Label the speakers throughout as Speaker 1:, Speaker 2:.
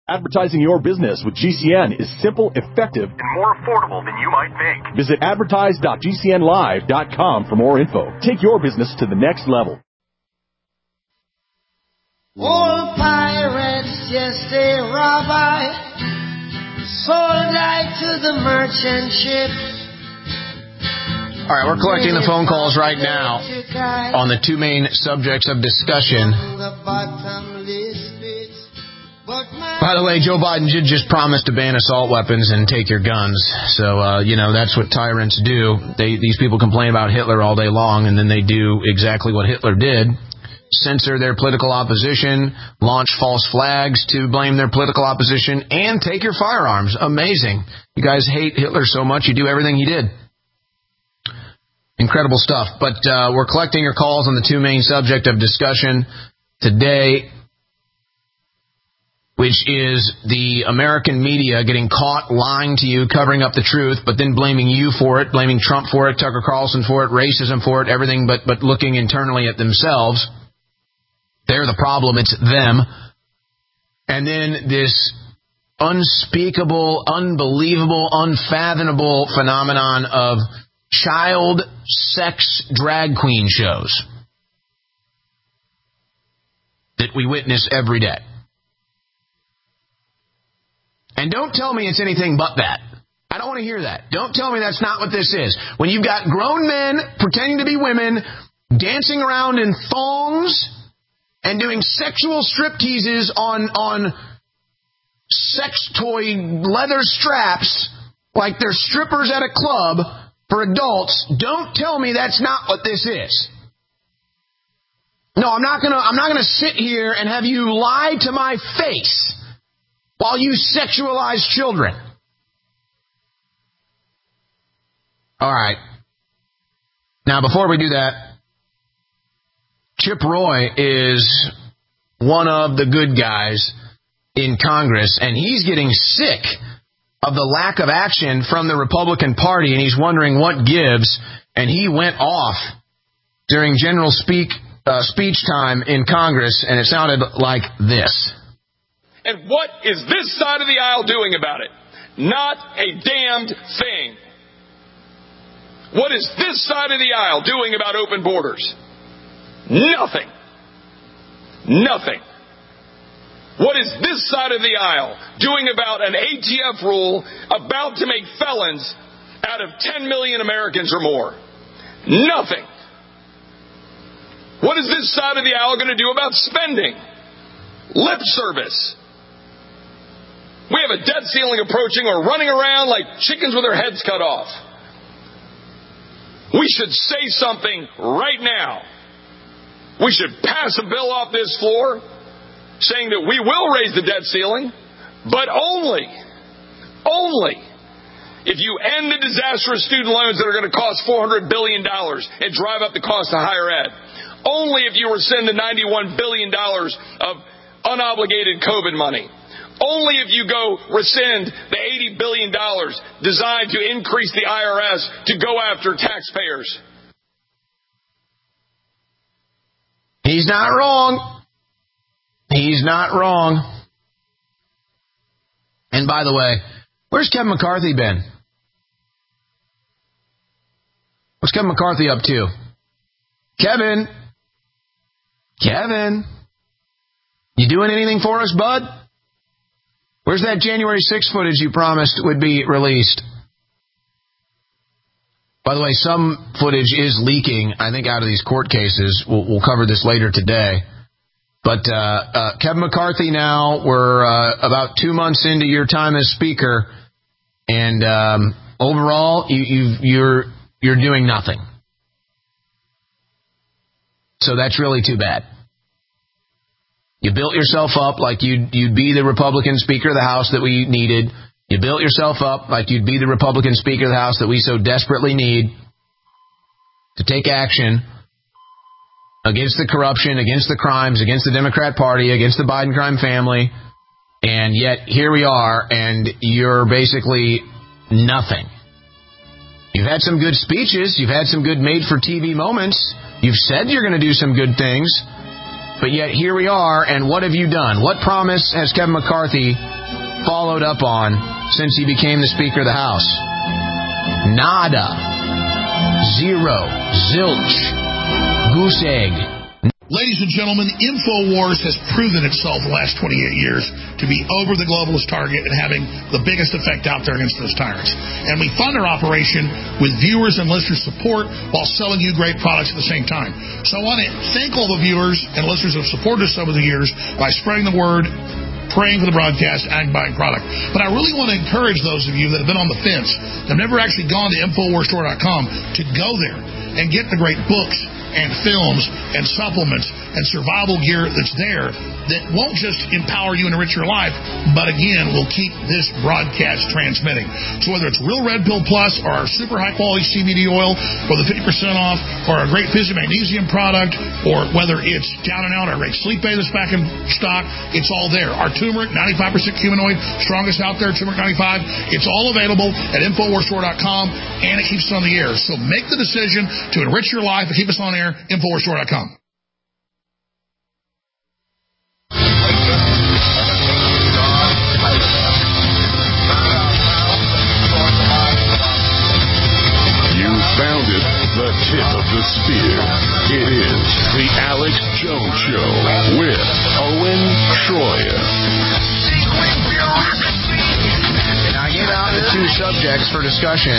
Speaker 1: Advertising your business with GCN is simple, effective, and more affordable than you might think. Visit advertise.gcnlive.com for more info. Take your business to the next level.
Speaker 2: All pirates, yes, they rob I, sold I to the merchant ships.
Speaker 3: All right, we're collecting the phone calls right now on the two main subjects of discussion. By the way, Joe Biden did just promise to ban assault weapons and take your guns. So, that's what tyrants do. These people complain about Hitler all day long, and then they do exactly what Hitler did. Censor their political opposition, launch false flags to blame their political opposition, and take your firearms. Amazing. You guys hate Hitler so much, you do everything he did. Incredible stuff. But we're collecting your calls on the two main subject of discussion today, which is the American media getting caught lying to you, covering up the truth, but then blaming you for it, blaming Trump for it, Tucker Carlson for it, racism for it, everything but looking internally at themselves. They're the problem. It's them. And then this unspeakable, unbelievable, unfathomable phenomenon of child sex drag queen shows that we witness every day. And don't tell me it's anything but that. I don't want to hear that. Don't tell me that's not what this is. When you've got grown men pretending to be women, dancing around in thongs, and doing sexual stripteases on sex toy leather straps like they're strippers at a club for adults, don't tell me that's not what this is. No, I'm not gonna sit here and have you lie to my face while you sexualize children. All right. Now, before we do that, Chip Roy is one of the good guys in Congress, and he's getting sick of the lack of action from the Republican Party, and he's wondering what gives, and he went off during general speech time in Congress, and it sounded like this.
Speaker 4: And what is this side of the aisle doing about it? Not a damned thing. What is this side of the aisle doing about open borders? Nothing. Nothing. What is this side of the aisle doing about an ATF rule about to make felons out of 10 million Americans or more? Nothing. What is this side of the aisle going to do about spending? Lip service. We have a debt ceiling approaching or running around like chickens with their heads cut off. We should say something right now. We should pass a bill off this floor saying that we will raise the debt ceiling, but only if you end the disastrous student loans that are going to cost $400 billion and drive up the cost of higher ed. Only if you rescind the $91 billion of unobligated COVID money. Only if you go rescind the $80 billion designed to increase the IRS to go after taxpayers.
Speaker 3: He's not wrong. He's not wrong. And by the way, where's Kevin McCarthy been? What's Kevin McCarthy up to? Kevin, you doing anything for us, bud? Where's that January 6th footage you promised would be released? By the way, some footage is leaking, I think, out of these court cases. We'll cover this later today. But Kevin McCarthy now, we're about 2 months into your time as Speaker, and overall, you're doing nothing. So that's really too bad. You built yourself up like you'd be the Republican Speaker of the House that we needed. You built yourself up like you'd be the Republican Speaker of the House that we so desperately need to take action against the corruption, against the crimes, against the Democrat Party, against the Biden crime family. And yet here we are, and you're basically nothing. You've had some good speeches. You've had some good made-for-TV moments. You've said you're going to do some good things. But yet here we are, and what have you done? What promise has Kevin McCarthy followed up on since he became the Speaker of the House? Nada. Zero. Zilch. Goose egg.
Speaker 5: Ladies and gentlemen, InfoWars has proven itself the last 28 years to be over the globalist target and having the biggest effect out there against those tyrants. And we fund our operation with viewers and listeners' support while selling you great products at the same time. So I want to thank all the viewers and listeners who have supported us over the years by spreading the word, praying for the broadcast, and buying product. But I really want to encourage those of you that have been on the fence, that have never actually gone to InfoWarsStore.com, to go there and get the great books and films and supplements and survival gear that's there that won't just empower you and enrich your life, but again, will keep this broadcast transmitting. So whether it's Real Red Pill Plus or our super high quality CBD oil or the 50% off or our great Fizzy Magnesium product, or whether it's Down and Out, our great Sleep Aid that's back in stock, it's all there. Our turmeric, 95% humanoid, strongest out there, turmeric 95, it's all available at InfoWarsStore.com, and it keeps us on the air. So make the decision to enrich your life and keep us on air. InfoWarsStore.com.
Speaker 1: You found it, the tip of the spear. It is the Alex Jones Show with Owen Shroyer.
Speaker 3: I gave out the two subjects for discussion.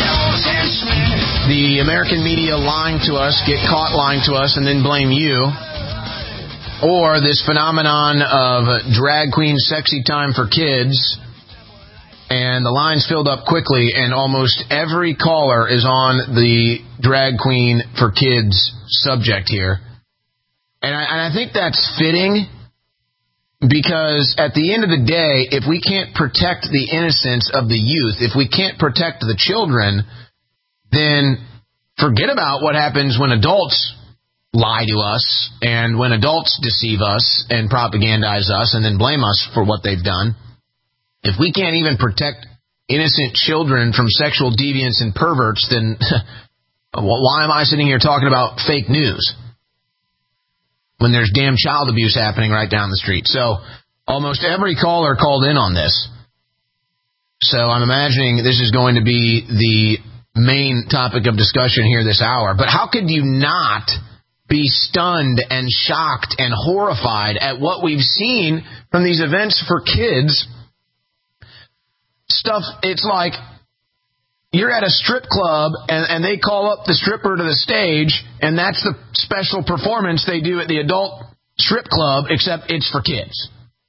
Speaker 3: The American media lying to us, get caught lying to us, and then blame you. Or this phenomenon of drag queen sexy time for kids. And the lines filled up quickly, and almost every caller is on the drag queen for kids subject here. And I think that's fitting, because at the end of the day, if we can't protect the innocence of the youth, if we can't protect the children, then forget about what happens when adults lie to us and when adults deceive us and propagandize us and then blame us for what they've done. If we can't even protect innocent children from sexual deviants and perverts, then why am I sitting here talking about fake news when there's damn child abuse happening right down the street? So almost every caller called in on this. So I'm imagining this is going to be the main topic of discussion here this hour. But how could you not be stunned and shocked and horrified at what we've seen from these events for kids? Stuff, it's like you're at a strip club and they call up the stripper to the stage, and that's the special performance they do at the adult strip club, except it's for kids.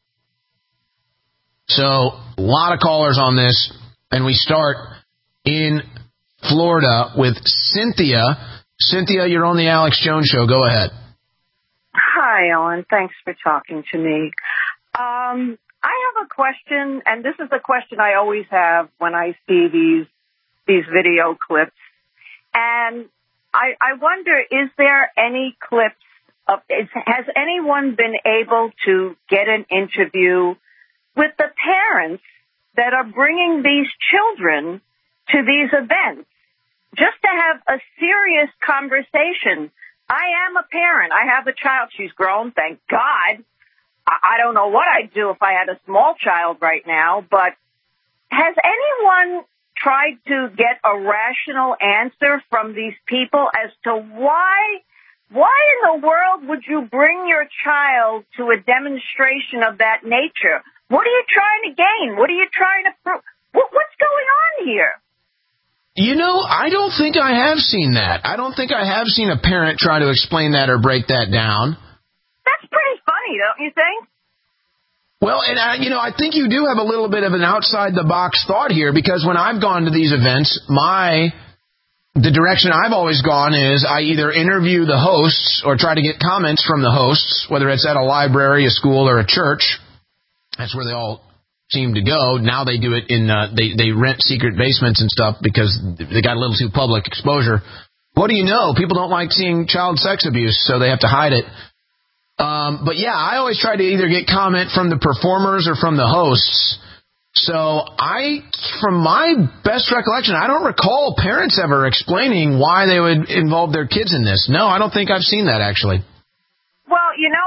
Speaker 3: So a lot of callers on this, and we start in Florida with Cynthia. Cynthia, you're on the Alex Jones Show. Go ahead.
Speaker 6: Hi, Ellen. Thanks for talking to me. I have a question, and this is a question I always have when I see these video clips. And I wonder, is there any clips has anyone been able to get an interview with the parents that are bringing these children to these events, just to have a serious conversation? I am a parent. I have a child. She's grown, thank God. I don't know what I'd do if I had a small child right now, but has anyone tried to get a rational answer from these people as to why in the world would you bring your child to a demonstration of that nature? What are you trying to gain? What are you trying to prove? What's going on here?
Speaker 3: You know, I don't think I have seen that. I don't think I have seen a parent try to explain that or break that down.
Speaker 6: That's pretty funny, don't you think?
Speaker 3: Well, and I think you do have a little bit of an outside-the-box thought here, because when I've gone to these events, the direction I've always gone is I either interview the hosts or try to get comments from the hosts, whether it's at a library, a school, or a church. That's where they all seem to go. Now they do it in they rent secret basements and stuff because they got a little too public exposure. What do you know? People don't like seeing child sex abuse, so they have to hide it. But yeah, I always try to either get comment from the performers or from the hosts. So from my best recollection, I don't recall parents ever explaining why they would involve their kids in this. No, I don't think I've seen that, actually.
Speaker 6: Well, you know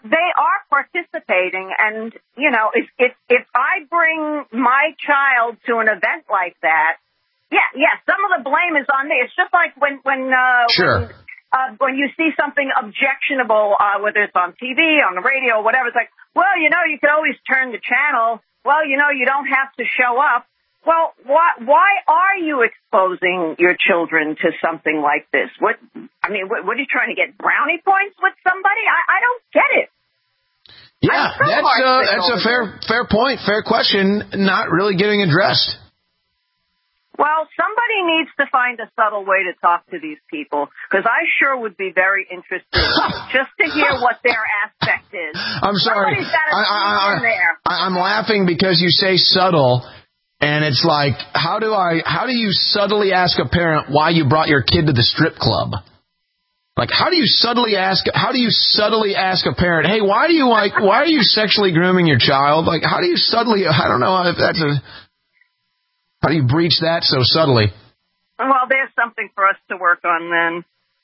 Speaker 6: they are participating, and if I bring my child to an event like that, some of the blame is on me. It's just like when you see something objectionable, whether it's on TV, on the radio, whatever. It's like, well, you can always turn the channel. Well, you don't have to show up. Well, why are you exposing your children to something like this? What are you trying to get brownie points with somebody? I don't get it.
Speaker 3: Yeah, that's a fair point, fair question, not really getting addressed.
Speaker 6: Well, somebody needs to find a subtle way to talk to these people, because I sure would be very interested just to hear what their aspect is.
Speaker 3: I'm sorry.
Speaker 6: Somebody's got to in there.
Speaker 3: I'm laughing because you say subtle, and it's like, how do you subtly ask a parent why you brought your kid to the strip club? Like, how do you subtly ask a parent, hey, why are you sexually grooming your child? Like, how do you subtly, I don't know if that's how do you breach that so subtly?
Speaker 6: Well, there's something for us to work on then.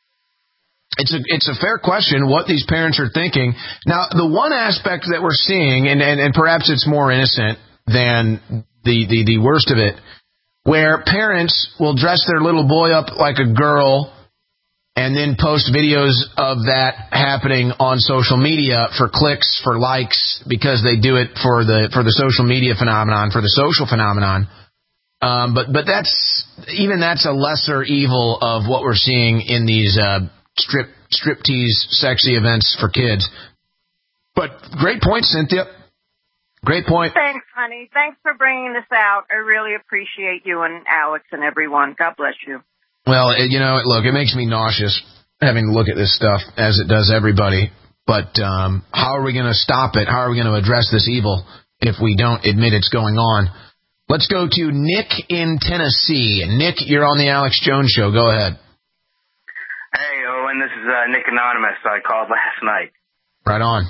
Speaker 3: It's a fair question what these parents are thinking. Now, the one aspect that we're seeing, and perhaps it's more innocent than the worst of it, where parents will dress their little boy up like a girl and then post videos of that happening on social media for clicks, for likes, because they do it for the social media phenomenon, for the social phenomenon. But that's a lesser evil of what we're seeing in these striptease sexy events for kids. But great point, Cynthia. Great point.
Speaker 6: Thanks, honey. Thanks for bringing this out. I really appreciate you and Alex and everyone. God bless you.
Speaker 3: Well, look, it makes me nauseous having to look at this stuff, as it does everybody. But how are we going to stop it? How are we going to address this evil if we don't admit it's going on? Let's go to Nick in Tennessee. Nick, you're on the Alex Jones Show. Go ahead.
Speaker 7: Hey, Owen, this is Nick Anonymous. I called last night.
Speaker 3: Right on.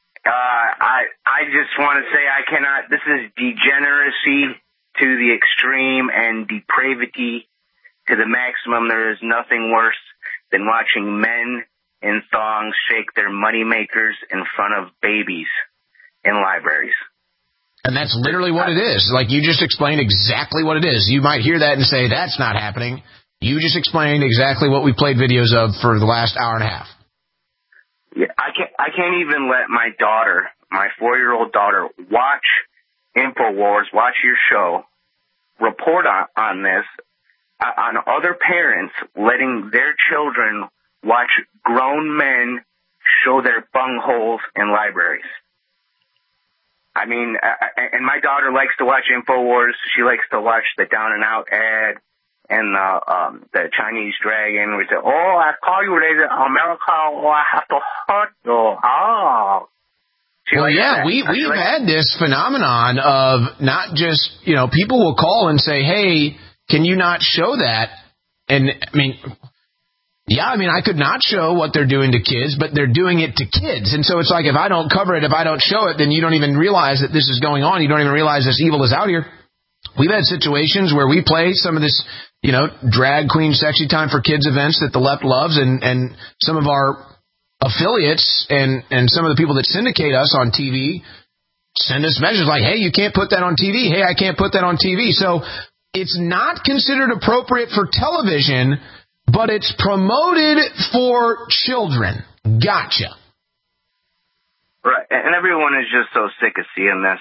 Speaker 7: I just want to say this is degeneracy to the extreme and depravity to the maximum. There is nothing worse than watching men in thongs shake their moneymakers in front of babies in libraries.
Speaker 3: And that's literally what it is. Like, you just explained exactly what it is. You might hear that and say, that's not happening. You just explained exactly what we played videos of for the last hour and a half.
Speaker 7: Yeah, I can't even let my daughter, my 4-year-old daughter, watch InfoWars, watch your show, report on this, on other parents letting their children watch grown men show their bungholes in libraries. I mean, and my daughter likes to watch InfoWars. She likes to watch the Down and Out ad and the Chinese Dragon. We say, oh, I call you later, America, or I have to hurt you. Oh.
Speaker 3: Well, yeah, we've had this phenomenon of not just, people will call and say, hey, can you not show that? And, I could not show what they're doing to kids, but they're doing it to kids. And so it's like, if I don't cover it, if I don't show it, then you don't even realize that this is going on. You don't even realize this evil is out here. We've had situations where we play some of this, drag queen sexy time for kids events that the left loves, and some of our affiliates and some of the people that syndicate us on TV send us messages like, hey, you can't put that on TV. Hey, I can't put that on TV. So it's not considered appropriate for television, but it's promoted for children. Gotcha.
Speaker 7: Right, and everyone is just so sick of seeing this,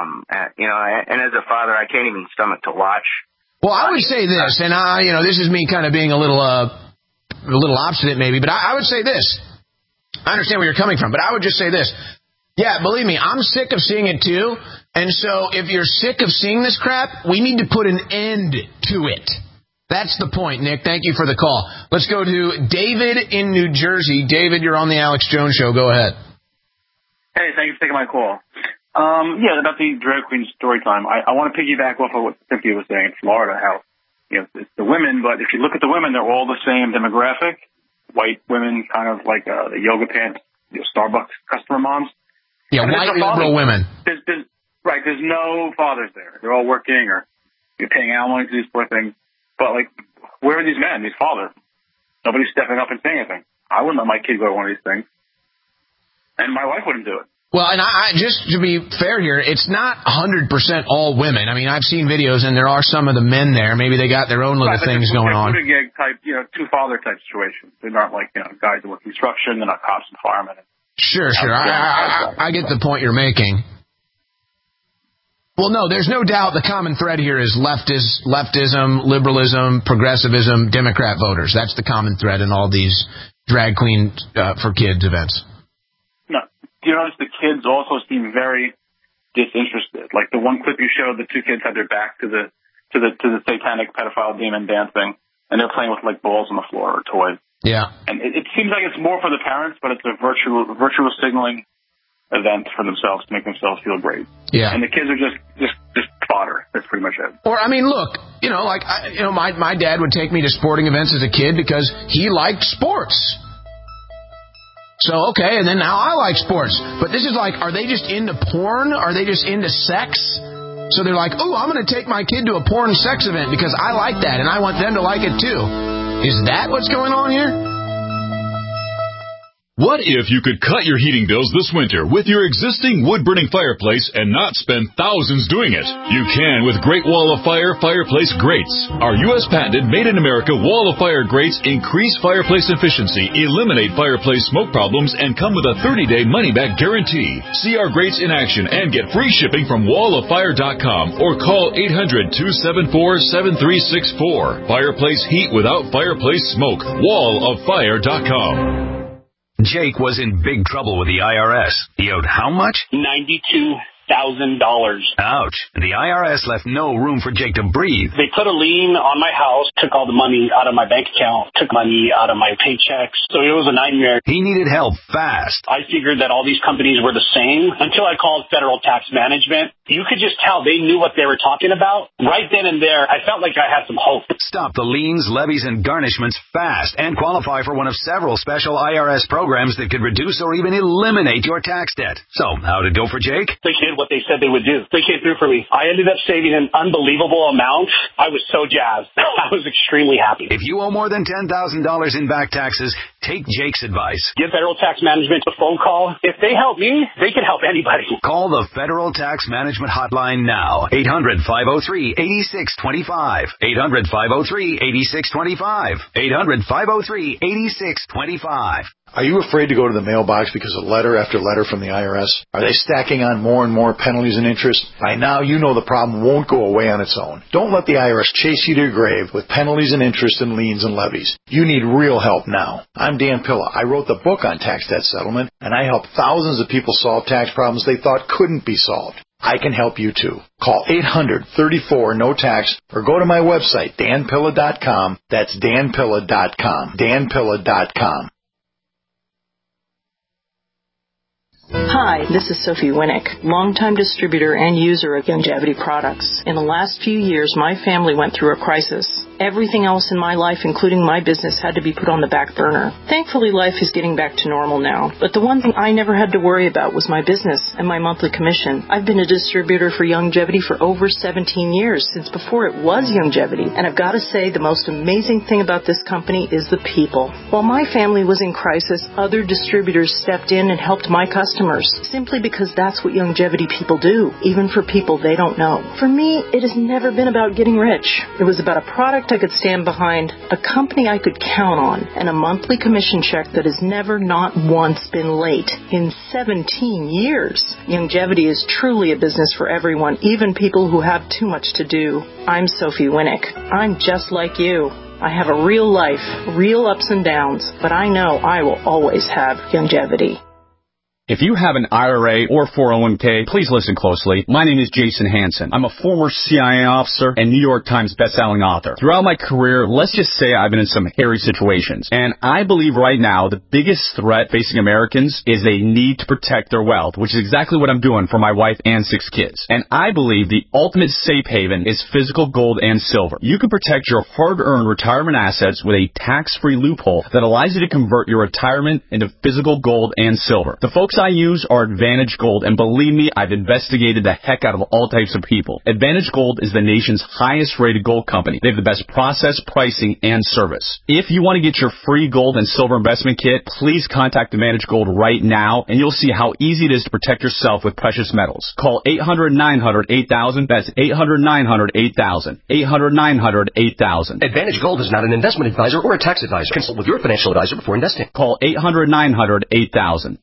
Speaker 7: and as a father, I can't even stomach to watch.
Speaker 3: Well, I would say this, and this is me kind of being a little obstinate maybe, but I would say this. I understand where you're coming from, but I would just say this. Yeah, believe me, I'm sick of seeing it too, and so if you're sick of seeing this crap, we need to put an end to it. That's the point, Nick. Thank you for the call. Let's go to David in New Jersey. David, you're on the Alex Jones Show. Go ahead.
Speaker 8: Hey, thank you for taking my call. About the drag queen story time. I want to piggyback off of what Cynthia was saying in Florida, how, it's the women, but if you look at the women, they're all the same demographic. White women, kind of like the yoga pants, Starbucks customer moms.
Speaker 3: Yeah, white liberal women.
Speaker 8: There's no fathers there. They're all working, or you're paying alimony to these poor things. But, where are these men, these fathers? Nobody's stepping up and saying anything. I wouldn't let my kid go to one of these things. and my wife wouldn't do it.
Speaker 3: Well, and I just to be fair here, it's not 100% all women. I mean, I've seen videos, and there are some of the men there. Maybe they got their own little things going on.
Speaker 8: They're gig type, two-father type situations. They're not like, guys that work construction. They're not cops and firemen.
Speaker 3: Sure. I get the point you're making. Well, no, there's no doubt the common thread here is leftism, liberalism, progressivism, Democrat voters. That's the common thread in all these drag queen for kids events.
Speaker 8: No. You notice the kids also seem very disinterested. Like the one clip you showed, the two kids had their back to the satanic pedophile demon dancing, and they're playing with like balls on the floor or toys. Yeah. And it seems like it's more for the parents, but it's a virtual signaling event for themselves to make themselves feel great. Yeah. And the kids are just fodder. That's pretty much it.
Speaker 3: Or I mean, look, my dad would take me to sporting events as a kid because he liked sports. So, okay, and then now I like sports. But this is like, are they just into porn? Are they just into sex? So they're like, oh, I'm going to take my kid to a porn sex event because I like that and I want them to like it too. Is that what's going on here?
Speaker 9: What if you could cut your heating bills this winter with your existing wood-burning fireplace and not spend thousands doing it? You can with Great Wall of Fire fireplace grates. Our U.S. patented made-in-America Wall of Fire grates increase fireplace efficiency, eliminate fireplace smoke problems, and come with a 30-day money-back guarantee. See our grates in action and get free shipping from walloffire.com or call 800-274-7364. Fireplace heat without fireplace smoke. walloffire.com.
Speaker 10: Jake was in big trouble with the IRS. He owed how much?
Speaker 11: $92,000.
Speaker 10: Ouch. The IRS left no room for Jake to breathe.
Speaker 11: They put a lien on my house, took all the money out of my bank account, took money out of my paychecks. So it was a nightmare.
Speaker 10: He needed help fast.
Speaker 11: I figured that all these companies were the same until I called Federal Tax Management. You could just tell they knew what they were talking about. Right then and there, I felt like I had some hope.
Speaker 10: Stop the liens, levies, and garnishments fast and qualify for one of several special IRS programs that could reduce or even eliminate your tax debt. So, how'd it go for Jake?
Speaker 11: They did what they said they would do. They came through for me. I ended up saving an unbelievable amount. I was so jazzed. I was extremely happy.
Speaker 10: If you owe more than $10,000 in back taxes, take Jake's advice.
Speaker 11: Give Federal Tax Management a phone call. If they help me, they can help anybody.
Speaker 10: Call the Federal Tax Management hotline now. 800-503-8625. 800-503-8625. 800-503-8625.
Speaker 12: Are you afraid to go to the mailbox because of letter after letter from the IRS? Are they stacking on more and more penalties and interest? By now, you know the problem won't go away on its own. Don't let the IRS chase you to your grave with penalties and interest and liens and levies. You need real help now. I'm Dan Pilla. I wrote the book on tax debt settlement, and I help thousands of people solve tax problems they thought couldn't be solved. I can help you too. Call 800-34-NO-TAX or go to my website, danpilla.com. That's danpilla.com. danpilla.com.
Speaker 13: Hi, this is Sophie Winnick, longtime distributor and user of Youngevity products. In the last few years, my family went through a crisis. Everything else in my life, including my business, had to be put on the back burner. Thankfully, life is getting back to normal now. But the one thing I never had to worry about was my business and my monthly commission. I've been a distributor for Youngevity for over 17 years, since before it was Youngevity. And I've got to say, the most amazing thing about this company is the people. While my family was in crisis, other distributors stepped in and helped my customers, simply because that's what Youngevity people do, even for people they don't know. For me, it has never been about getting rich. It was about a product I could stand behind, a company I could count on, and a monthly commission check that has never not once been late in 17 years. Youngevity is truly a business for everyone, even people who have too much to do. I'm Sophie Winnick. I'm just like you. I have a real life, real ups and downs, but I know I will always have Youngevity.
Speaker 14: If you have an IRA or 401k, please listen closely. My name is Jason Hansen. I'm a former CIA officer and New York Times bestselling author. Throughout my career, let's just say I've been in some hairy situations. And I believe right now the biggest threat facing Americans is they need to protect their wealth, which is exactly what I'm doing for my wife and 6 kids. And I believe the ultimate safe haven is physical gold and silver. You can protect your hard-earned retirement assets with a tax-free loophole that allows you to convert your retirement into physical gold and silver. The folks products I use are Advantage Gold, and believe me, I've investigated the heck out of all types of people. Advantage Gold is the nation's highest-rated gold company. They have the best process, pricing, and service. If you want to get your free gold and silver investment kit, please contact Advantage Gold right now, and you'll see how easy it is to protect yourself with precious metals. Call 800-900-8000. That's 800-900-8000. 800-900-8000.
Speaker 15: Advantage Gold is not an investment advisor or a tax advisor. Consult with your financial advisor before investing.
Speaker 14: Call 800-900-8000.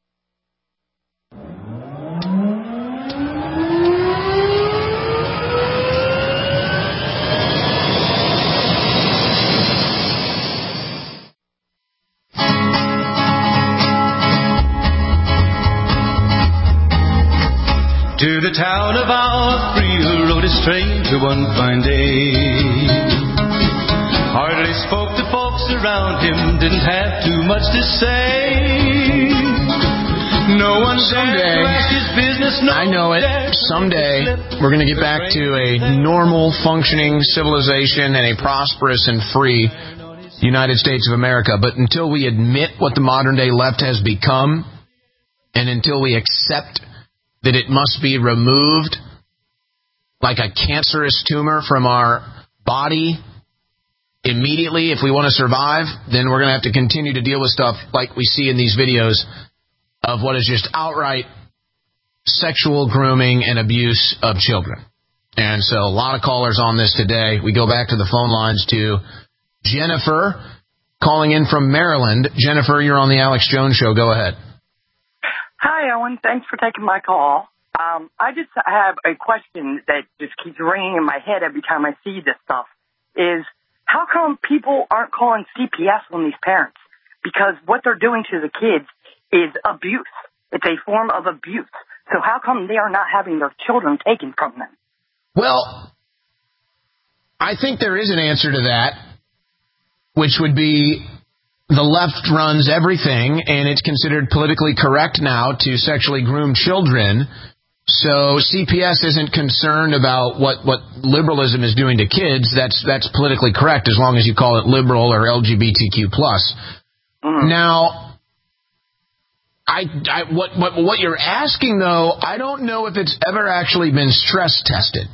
Speaker 16: To the town of Alfreda rode a stranger one fine day. Hardly spoke to folks around him, didn't have too much to say. No one
Speaker 3: someday,
Speaker 16: his business, no
Speaker 3: I know it, someday we're going to get back to a normal, functioning civilization and a prosperous and free United States of America. But until we admit what the modern-day left has become, and until we accept that it must be removed like a cancerous tumor from our body immediately if we want to survive, then we're going to have to continue to deal with stuff like we see in these videos of what is just outright sexual grooming and abuse of children. And so a lot of callers on this today. We go back to the phone lines to Jennifer calling in from Maryland. Jennifer, you're on the Alex Jones Show. Go ahead.
Speaker 17: Hi, Owen. Thanks for taking my call. I just have a question that just keeps ringing in my head every time I see this stuff, is how come people aren't calling CPS on these parents? Because what they're doing to the kids is abuse. It's a form of abuse. So how come they are not having their children taken from them?
Speaker 3: Well, I think there is an answer to that, which would be the left runs everything, and it's considered politically correct now to sexually groom children. So CPS isn't concerned about what liberalism is doing to kids. That's politically correct as long as you call it liberal or LGBTQ+. Mm-hmm. Now, what you're asking, though, I don't know if it's ever actually been stress tested.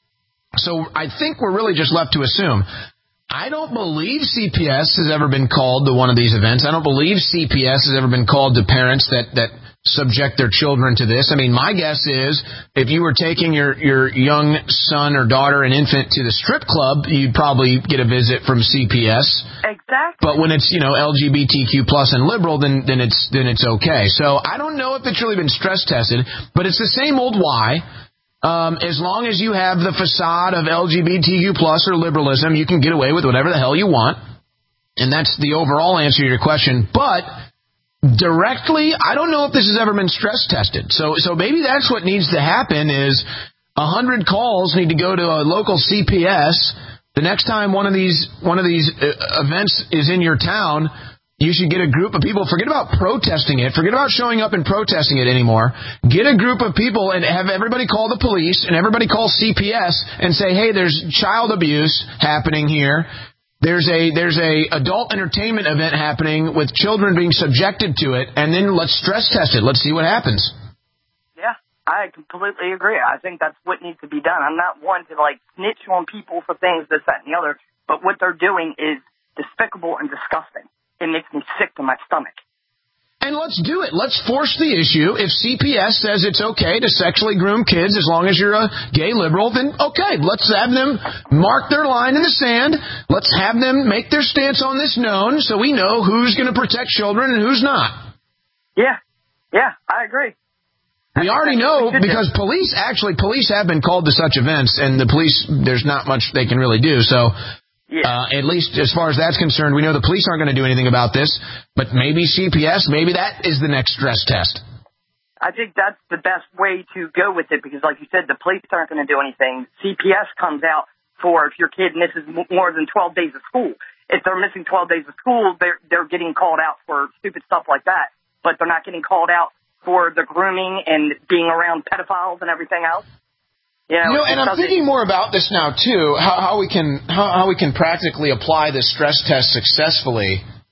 Speaker 3: So I think we're really just left to assume. I don't believe CPS has ever been called to one of these events. I don't believe CPS has ever been called to parents that subject their children to this. I mean, my guess is if you were taking your young son or daughter, an infant, to the strip club, you'd probably get a visit from CPS.
Speaker 17: Exactly.
Speaker 3: But when it's, LGBTQ+ and liberal, then it's okay. So I don't know if it's really been stress tested, but it's the same old why. As long as you have the facade of LGBTQ+ or liberalism, you can get away with whatever the hell you want. And that's the overall answer to your question. But directly, I don't know if this has ever been stress tested. So maybe that's what needs to happen is 100 calls need to go to a local CPS. The next time one of these events is in your town, you should get a group of people. Forget about protesting it. Forget about showing up and protesting it anymore. Get a group of people and have everybody call the police and everybody call CPS and say, hey, there's child abuse happening here. There's a adult entertainment event happening with children being subjected to it, and then let's stress test it. Let's see what happens.
Speaker 17: Yeah, I completely agree. I think that's what needs to be done. I'm not one to snitch on people for things, this, that, and the other, but what they're doing is despicable and disgusting. It makes me sick to my stomach.
Speaker 3: And let's do it. Let's force the issue. If CPS says it's okay to sexually groom kids as long as you're a gay liberal, then okay, let's have them mark their line in the sand. Let's have them make their stance on this known so we know who's going to protect children and who's not.
Speaker 17: Yeah, I agree.
Speaker 3: We already know because police have been called to such events, and the police, there's not much they can really do. So at least as far as that's concerned, we know the police aren't going to do anything about this, but maybe CPS, maybe that is the next stress test.
Speaker 17: I think that's the best way to go with it because, like you said, the police aren't going to do anything. CPS comes out for if your kid misses more than 12 days of school. If they're missing 12 days of school, they're getting called out for stupid stuff like that, but they're not getting called out for the grooming and being around pedophiles and everything else.
Speaker 3: And I'm thinking more about this now too. How we can practically apply this stress test successfully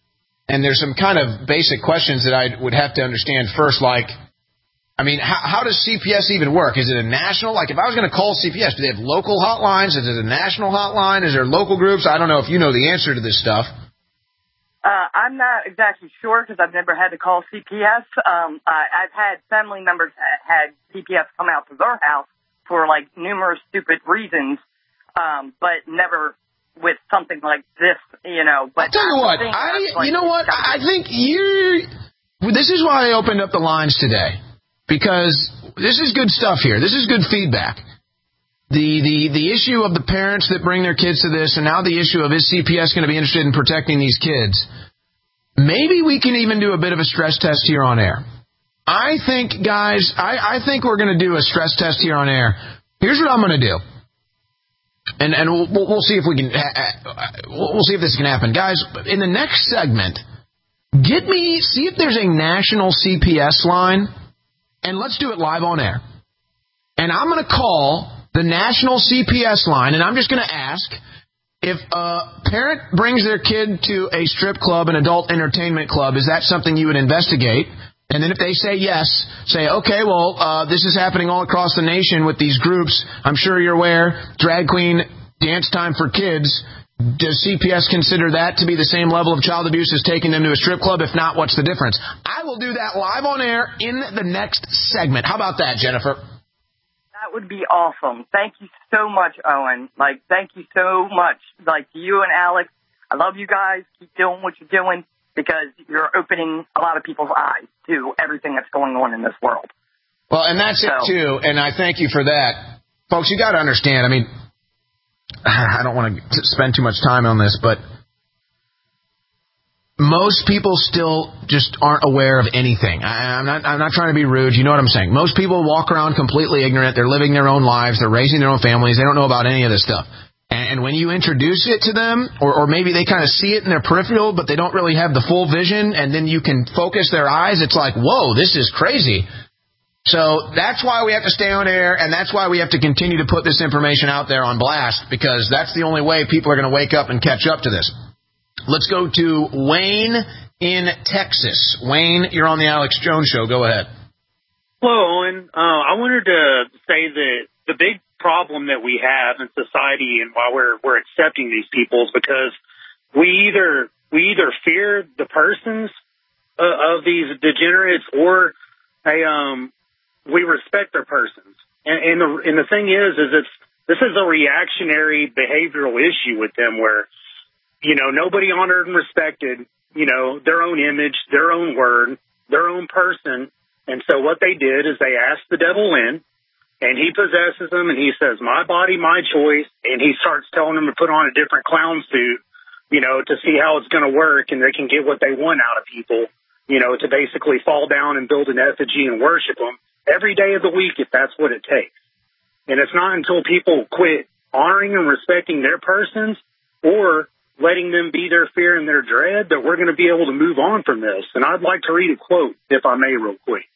Speaker 3: And there's some kind of basic questions that I would have to understand first, like, I mean, how does CPS even work? Is it a national? Like, if I was going to call CPS, do they have local hotlines? Is it a national hotline? Is there local groups? I don't know if you know the answer to this stuff.
Speaker 17: I'm not exactly sure because I've never had to call CPS. I've had family members that had CPS come out to their house for, like, numerous stupid reasons, but never with something like this, you know. But
Speaker 3: I'll tell you what, I think this is why I opened up the lines today, because this is good stuff here. This is good feedback. The issue of the parents that bring their kids to this, and now the issue of is CPS going to be interested in protecting these kids. Maybe we can even do a bit of a stress test here on air. I think, guys, I think we're going to do a stress test here on air. Here's what I'm going to do. And we'll see if we can. We'll see if this can happen, guys. In the next segment, see if there's a national CPS line, and let's do it live on air. And I'm going to call the national CPS line, and I'm just going to ask if a parent brings their kid to a strip club, an adult entertainment club, is that something you would investigate? And then if they say yes, say, okay, well, this is happening all across the nation with these groups. I'm sure you're aware, drag queen dance time for kids. Does CPS consider that to be the same level of child abuse as taking them to a strip club? If not, what's the difference? I will do that live on air in the next segment. How about that, Jennifer?
Speaker 17: That would be awesome. Thank you so much, Owen. Like, thank you so much. Like, you and Alex, I love you guys. Keep doing what you're doing, because you're opening a lot of people's eyes to everything that's going on in this world.
Speaker 3: Well, and that's it, too, and I thank you for that. Folks, you got to understand, I mean, I don't want to spend too much time on this, but most people still just aren't aware of anything. I'm not trying to be rude. You know what I'm saying. Most people walk around completely ignorant. They're living their own lives. They're raising their own families. They don't know about any of this stuff. And when you introduce it to them, or maybe they kind of see it in their peripheral, but they don't really have the full vision, and then you can focus their eyes, it's like, whoa, this is crazy. So that's why we have to stay on air, and that's why we have to continue to put this information out there on blast, because that's the only way people are going to wake up and catch up to this. Let's go to Wayne in Texas. Wayne, you're on the Alex Jones Show. Go ahead.
Speaker 18: Hello, Owen. I wanted to say that the big problem that we have in society, and why we're accepting these people, is because we either fear the persons of these degenerates, or we respect their persons. And the thing is this is a reactionary behavioral issue with them, where, you know, nobody honored and respected, you know, their own image, their own word, their own person. And so what they did is they asked the devil in, and he possesses them, and he says, my body, my choice, and he starts telling them to put on a different clown suit, you know, to see how it's going to work, and they can get what they want out of people, you know, to basically fall down and build an effigy and worship them every day of the week if that's what it takes. And it's not until people quit honoring and respecting their persons, or letting them be their fear and their dread, that we're going to be able to move on from this. And I'd like to read a quote, if I may, real quick.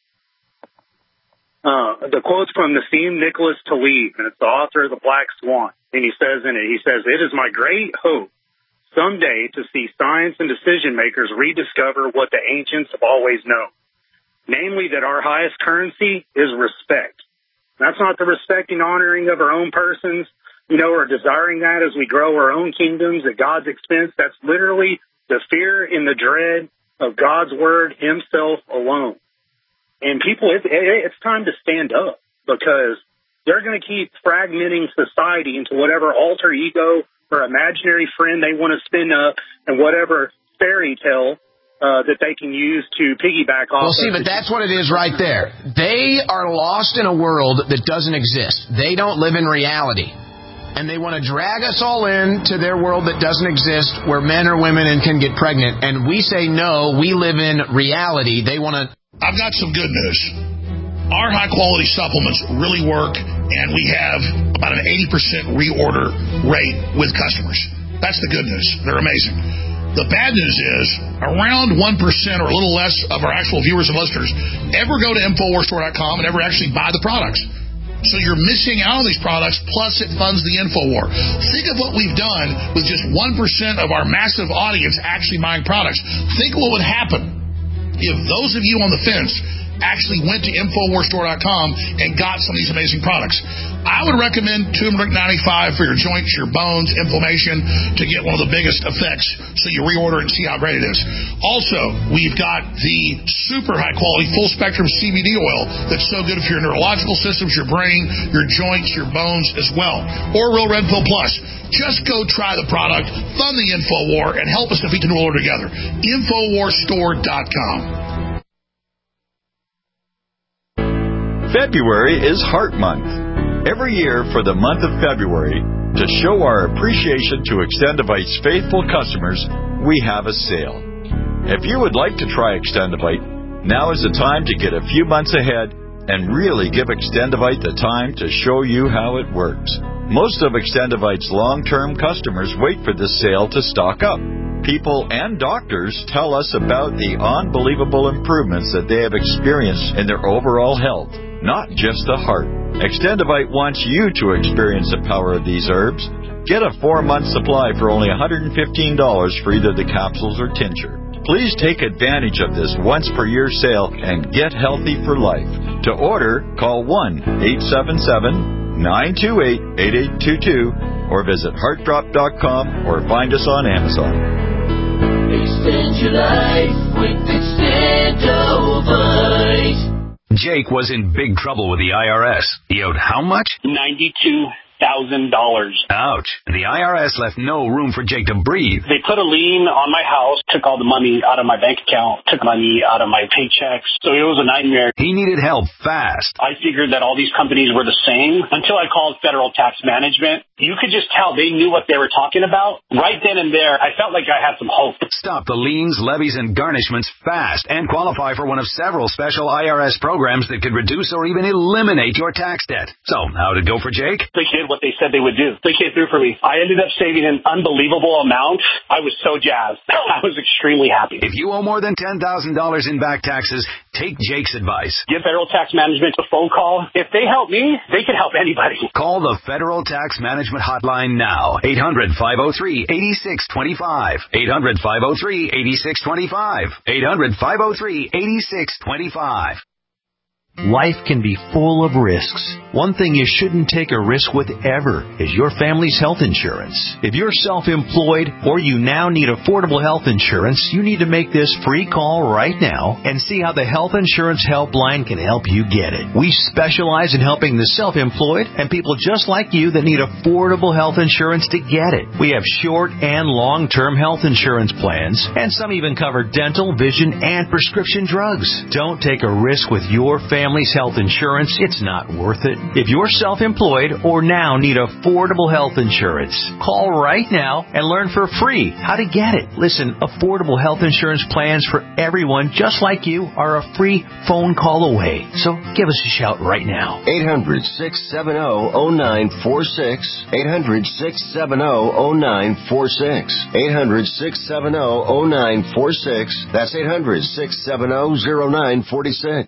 Speaker 18: The quote's from Nassim Nicholas Taleb, and it's the author of The Black Swan. And he says in it, it is my great hope someday to see science and decision makers rediscover what the ancients have always known, namely that our highest currency is respect. That's not the respecting, honoring of our own persons, you know, or desiring that as we grow our own kingdoms at God's expense. That's literally the fear and the dread of God's word himself alone. And people, it's time to stand up, because they're going to keep fragmenting society into whatever alter ego or imaginary friend they want to spin up, and whatever fairy tale that they can use to piggyback off.
Speaker 3: Well, see, but that's what it is right there. They are lost in a world that doesn't exist. They don't live in reality. And they want to drag us all into their world that doesn't exist, where men are women and can get pregnant. And we say, no, we live in reality. They want to...
Speaker 5: I've got some good news. Our high-quality supplements really work, and we have about an 80% reorder rate with customers. That's the good news. They're amazing. The bad news is around 1% or a little less of our actual viewers and listeners ever go to InfoWarsStore.com and ever actually buy the products. So you're missing out on these products, plus it funds the InfoWar. Think of what we've done with just 1% of our massive audience actually buying products. Think of what would happen if those of you on the fence actually went to InfoWarsStore.com and got some of these amazing products. I would recommend turmeric 95 for your joints, your bones, inflammation, to get one of the biggest effects, so you reorder it and see how great it is. Also, we've got the super high-quality, full-spectrum CBD oil that's so good for your neurological systems, your brain, your joints, your bones as well. Or Real Red Pill Plus. Just go try the product, fund the InfoWar, and help us defeat the New World Order together. InfoWarsStore.com.
Speaker 19: February is Heart Month. Every year for the month of February, to show our appreciation to Extendivite's faithful customers, we have a sale. If you would like to try Extendivite, now is the time to get a few months ahead and really give Extendivite the time to show you how it works. Most of Extendivite's long-term customers wait for this sale to stock up. People and doctors tell us about the unbelievable improvements that they have experienced in their overall health, not just the heart. Extendivite wants you to experience the power of these herbs. Get a 4-month supply for only $115 for either the capsules or tincture. Please take advantage of this once-per-year sale and get healthy for life. To order, call 1-877-928-8822 or visit heartdrop.com or find us on Amazon.
Speaker 16: Extend your life with Extendivite.
Speaker 10: Jake was in big trouble with the IRS. He owed how much?
Speaker 11: $92,000.
Speaker 10: Ouch. The IRS left no room for Jake to breathe.
Speaker 11: They put a lien on my house, took all the money out of my bank account, took money out of my paychecks. So it was a nightmare.
Speaker 10: He needed help fast.
Speaker 11: I figured that all these companies were the same until I called Federal Tax Management. You could just tell they knew what they were talking about. Right then and there, I felt like I had some hope.
Speaker 10: Stop the liens, levies, and garnishments fast and qualify for one of several special IRS programs that could reduce or even eliminate your tax debt. So, how'd it go for Jake?
Speaker 11: They did what they said they would do. They came through for me. I ended up saving an unbelievable amount. I was so jazzed. I was extremely happy.
Speaker 10: If you owe more than $10,000 in back taxes, take Jake's advice.
Speaker 11: Give Federal Tax Management a phone call. If they help me, they can help anybody.
Speaker 10: Call the Federal Tax Management Hotline now. 800-503-8625. 800-503-8625. 800-503-8625.
Speaker 20: Life can be full of risks. One thing you shouldn't take a risk with ever is your family's health insurance. If you're self-employed or you now need affordable health insurance, you need to make this free call right now and see how the Health Insurance Helpline can help you get it. We specialize in helping the self-employed and people just like you that need affordable health insurance to get it. We have short and long-term health insurance plans, and some even cover dental, vision, and prescription drugs. Don't take a risk with your family's health insurance. It's not worth it. If you're self-employed or now need affordable health insurance, call right now and learn for free how to get it. Listen, affordable health insurance plans for everyone just like you are a free phone call away. So give us a shout right now.
Speaker 21: 800-670-0946. 800-670-0946. 800-670-0946. That's 800-670-0946.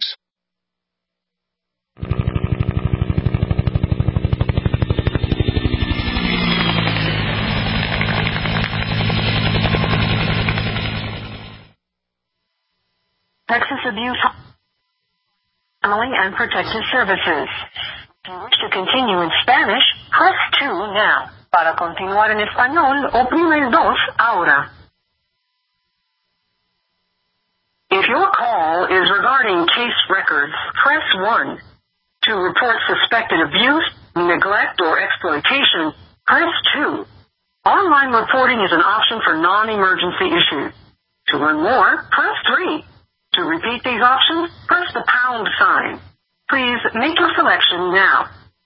Speaker 22: Texas Abuse Family and Protective Services. If you wish to continue in Spanish, press 2 now. Para continuar en español, oprime el 2 ahora. If your call is regarding case records, press 1. To report suspected abuse, neglect, or exploitation, press 2. Online reporting is an option for non-emergency issues. To learn more, press 3. To repeat these options, press the pound sign. Please make your selection now.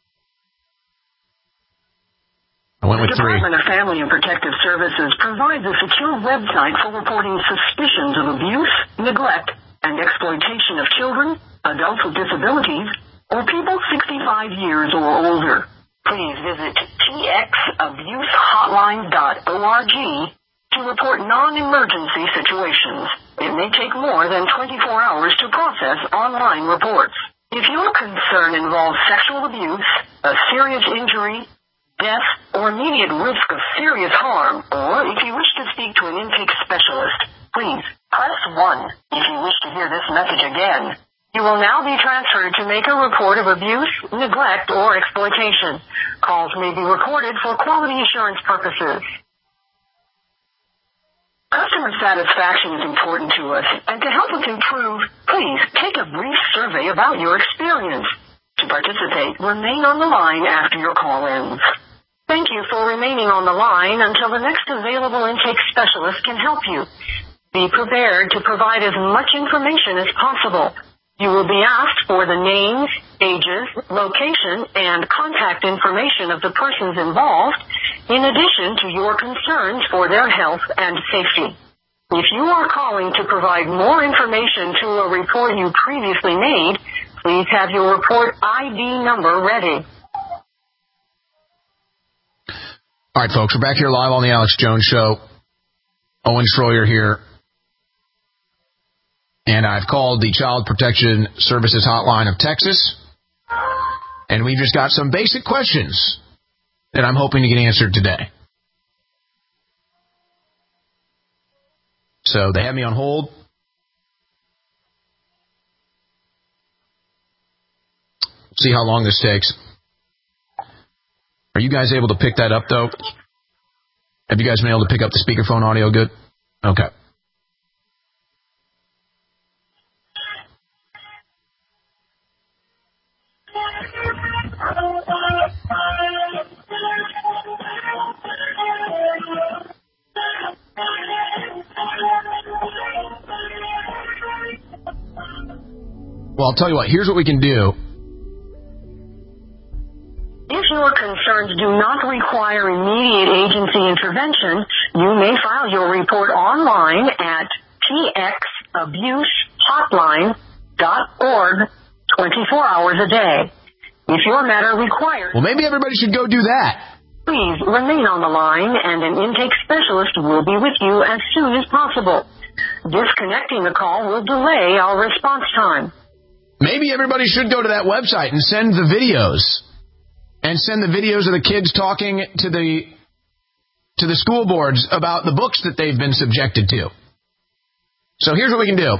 Speaker 3: I went with
Speaker 22: The Department of Family and Protective Services provides a secure website for reporting suspicions of abuse, neglect, and exploitation of children, adults with disabilities, or people 65 years or older. Please visit txabusehotline.org to report non-emergency situations. It may take more than 24 hours to process online reports. If your concern involves sexual abuse, a serious injury, death, or immediate risk of serious harm, or if you wish to speak to an intake specialist, please press 1. If you wish to hear this message again, you will now be transferred to make a report of abuse, neglect, or exploitation. Calls may be recorded for quality assurance purposes. Customer satisfaction is important to us, and to help us improve, please take a brief survey about your experience. To participate, remain on the line after your call ends. Thank you for remaining on the line until the next available intake specialist can help you. Be prepared to provide as much information as possible. You will be asked for the names, ages, location, and contact information of the persons involved, in addition to your concerns for their health and safety. If you are calling to provide more information to a report you previously made, please have your report ID number ready.
Speaker 3: All right, folks, we're back here live on the Alex Jones Show. Owen Schroyer here. And I've called the Child Protection Services Hotline of Texas. And we've just got some basic questions that I'm hoping to get answered today. So they have me on hold. See how long this takes. Are you guys able to pick that up, though? Have you guys been able to pick up the speakerphone audio good? Okay. Well, I'll tell you what. Here's what we can do.
Speaker 22: If your concerns do not require immediate agency intervention, you may file your report online at txabusehotline.org 24 hours a day. If your matter requires...
Speaker 3: Well, maybe everybody should go do that.
Speaker 22: Please remain on the line, and an intake specialist will be with you as soon as possible. Disconnecting the call will delay our response time.
Speaker 3: Maybe everybody should go to that website and send the videos. And send the videos of the kids talking to the school boards about the books that they've been subjected to. So here's what we can do.